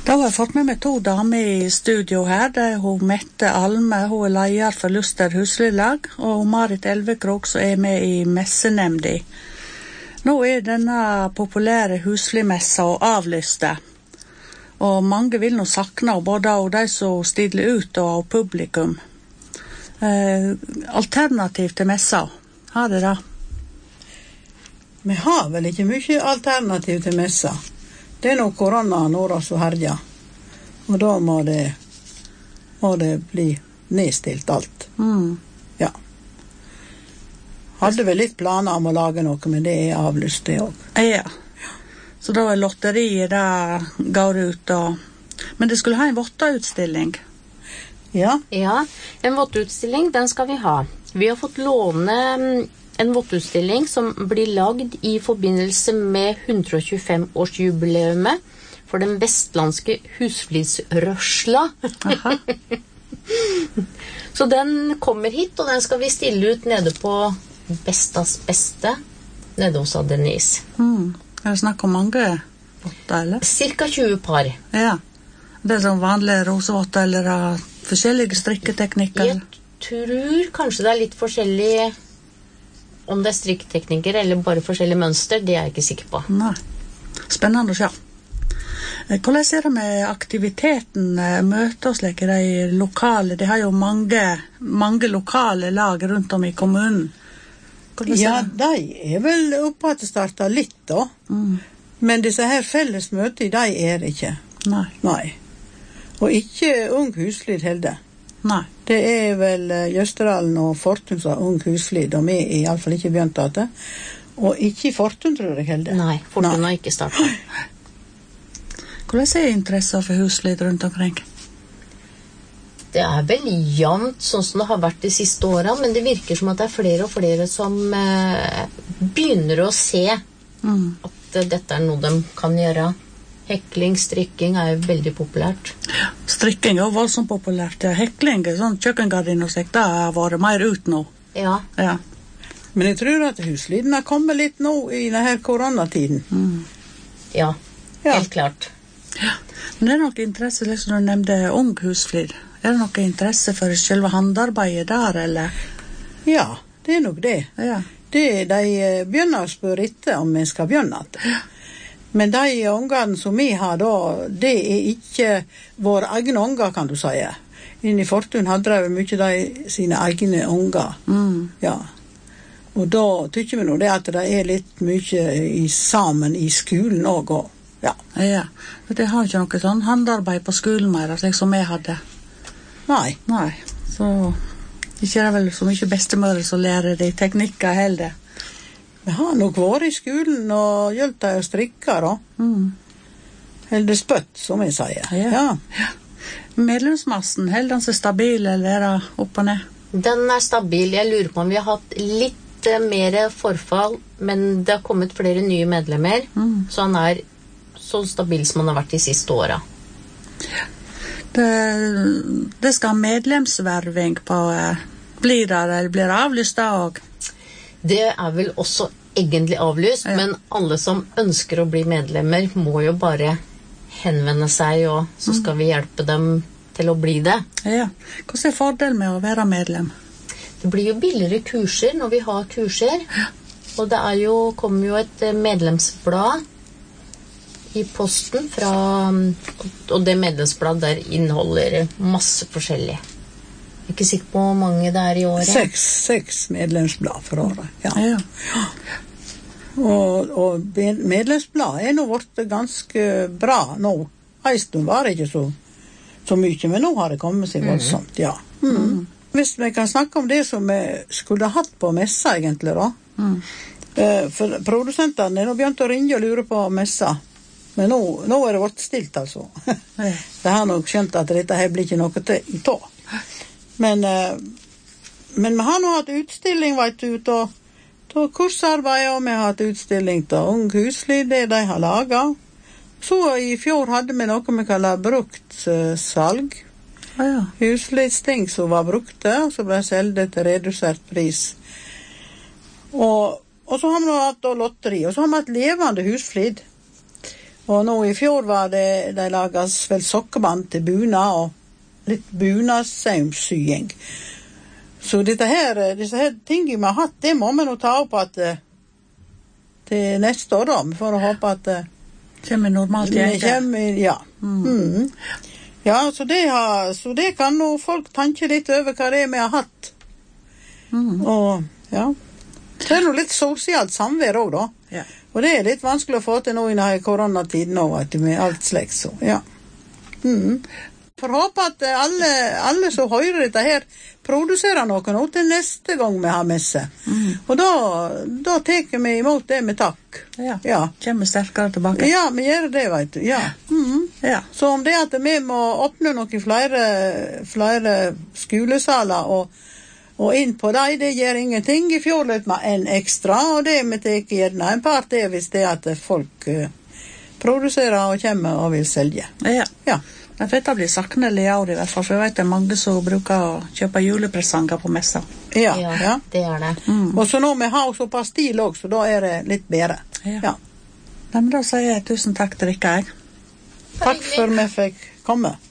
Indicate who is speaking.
Speaker 1: Da har jeg fått med meg 2 damer i studio her. Det er hun Mette Alme, hun er leder for Luster Husflidslag, og Marit Elvekrok, som er med i messenemnda. Nå er denne populære husflidmessa og avlyste, og mange vil nå sakne både av de som stiller ut og av publikum. Alternativ til messa, har det da?
Speaker 2: Vi har vel ikke mye alternativ til messa. Det er nå korona når så herja, og da må det bli nedstilt alt. Ja. Hadde vel litt planer om å lage noe, men det er avlyst det også.
Speaker 1: Ja. Så da er lotteriet der går ut, men det skulle ha en vottautstilling.
Speaker 3: Ja, en vottautstilling, den skal vi ha. Vi har fått låne en vottautstilling som blir lagd i forbindelse med 125-årsjubileumet for den vestlandske husflidsrørsla. Så den kommer hit, og den skal vi stille ut nede på Bestas Beste, nede hos Denise.
Speaker 1: Er det snakk om mange votter, eller?
Speaker 3: Cirka 20 par.
Speaker 1: Ja. Det er sånn vanlige rosevotter, eller forskjellige strikketeknikker?
Speaker 3: Jeg tror kanskje det er litt forskjellig. Om det er strikkteknikker eller bare forskjellige mønster, det er jeg ikke sikker på.
Speaker 1: Nei. Spennende å se. Hvordan er det med aktiviteten, møter og slik i de lokale? De har jo mange lokale lag rundt om i kommunen.
Speaker 2: Ja, de er vel oppe at det starter litt da. Men disse her felles møter, de er ikke. Nei. Og ikke Ung Husflid heller.
Speaker 1: Nei.
Speaker 2: Det er vel Jøsterdalen og Fortun som har Ung Husflid, og vi er i alle fall ikke begynt av det. Og ikke i Fortun, tror jeg heller.
Speaker 3: Nei, Fortun har ikke startet.
Speaker 1: Hvordan er interessen for husflid rundt omkring?
Speaker 3: Det er vel jevnt sånn som det har vært de siste årene, men det virker som at det er flere og flere som begynner å se at dette er noe de kan gjøre. Hekling, strikking er jo veldig populært.
Speaker 1: Ja, strikking er jo voldsomt populært. Ja, hekling, sånn kjøkkengardin og slik, det har vært mer ut nå.
Speaker 3: Ja.
Speaker 2: Men jeg tror at husfliden har kommet litt nå i denne koronatiden.
Speaker 3: Ja, helt klart.
Speaker 1: Ja. Men det er nok interesse, liksom du nevnte Ung Husflid. Er det noe interesse for selve handarbeidet der, eller?
Speaker 2: Ja, det er nok det.
Speaker 1: Ja.
Speaker 2: De begynner å spørre etter om vi skal begynne det. Ja. Men de ungene som vi har da, det er ikke våre egne unger, kan du si. Inni Fortun hadde de mye de sine egne unger. Ja. Og da tykker vi nå det at det er litt mye sammen i skolen også. Ja. Det har ikke noe sånn handarbeid på skolen mer, slik som vi hadde. Nei. Så ikke er det vel så mye bestemører som lærer de teknikker heller. Vi har nok vært i skolen og hjulpet deg å strikke, da. Eller spøtt, som jeg sier. Ja. Medlemsmassen, holder den seg stabil, eller er det opp og ned?
Speaker 3: Den er stabil. Jeg lurer på om vi har hatt litt mer forfall, men det har kommet flere nye medlemmer, så han er så stabil som han har vært de siste årene.
Speaker 1: Det skal ha medlemsverving på blir det avlyst da også?
Speaker 3: Det er vel også egentlig avlyst, men alle som ønsker å bli medlemmer må jo bare henvende seg, og så skal vi hjelpe dem til å bli det.
Speaker 1: Ja. Hvordan er fordelen med å være medlem?
Speaker 3: Det blir jo billigere kurser når vi har kurser, og det kommer jo et medlemsblad i posten fra, og det medlemsblad der inneholder masse forskjellig. Jeg er ikke sikker på hvor mange det er i året. 6 medlemsblad for året, ja. Og medlemsblad er nå vært ganske bra nå. Heistun var ikke så mye, men nå har det kommet seg voldsomt, ja. Hvis vi kan snakke om det som vi skulle hatt på messa egentlig da. For produsentene er nå begynt å ringe og lure på messa. Men nå er det vært stilt, altså. Det har nok skjønt at dette her blir ikke noe til på. Men vi har nå hatt utstilling, vet du, da kursarbeid, og vi har hatt utstilling til Ung Husflid, det de har laget. Så i fjor hadde vi noe vi kaller brukt salg. Husflidsting som var brukte, og så ble selgt til redusert pris. Og så har vi hatt lotteri, og så har vi hatt levende husflid.
Speaker 2: Og nå I fjor var det, de laget vel sokkeband til buna, og litt bunasaumsying. Så disse her tingene vi har hatt, det må vi nå ta opp at til neste år da, for å håpe at
Speaker 1: kommer normalt igjen.
Speaker 2: Ja. Ja, så det kan nå folk tenke litt over hva det vi har hatt. Og ja, det noe litt sosialt samvær også da.
Speaker 1: Ja.
Speaker 2: Og det litt vanskelig å få til nå I koronatiden nå, med alt slikt, så ja. For håpe at alle som hører dette her produserer noe nå til neste gang vi har messe. Og da teker vi imot det med takk.
Speaker 1: Ja. Kommer sterkere tilbake.
Speaker 2: Ja, vi gjør det, vet du. Ja.
Speaker 1: Ja.
Speaker 2: Så om det at vi må åpne noen flere skolesaler og inn på deg, det gjør ingenting. I fjor løt vi en ekstra, og det vi teker gjerne en part, det hvis det at folk produserer og kommer og vil selge. Ja.
Speaker 1: Men dette blir saknelig I år I hvert fall, for jeg vet det mange som bruker å kjøpe julepresanger på messa.
Speaker 2: Ja,
Speaker 4: det det.
Speaker 2: Og så nå vi har såpass stil også, så da det litt bedre. Ja.
Speaker 1: Men da sier jeg tusen takk til dere.
Speaker 2: Takk for at vi fikk komme.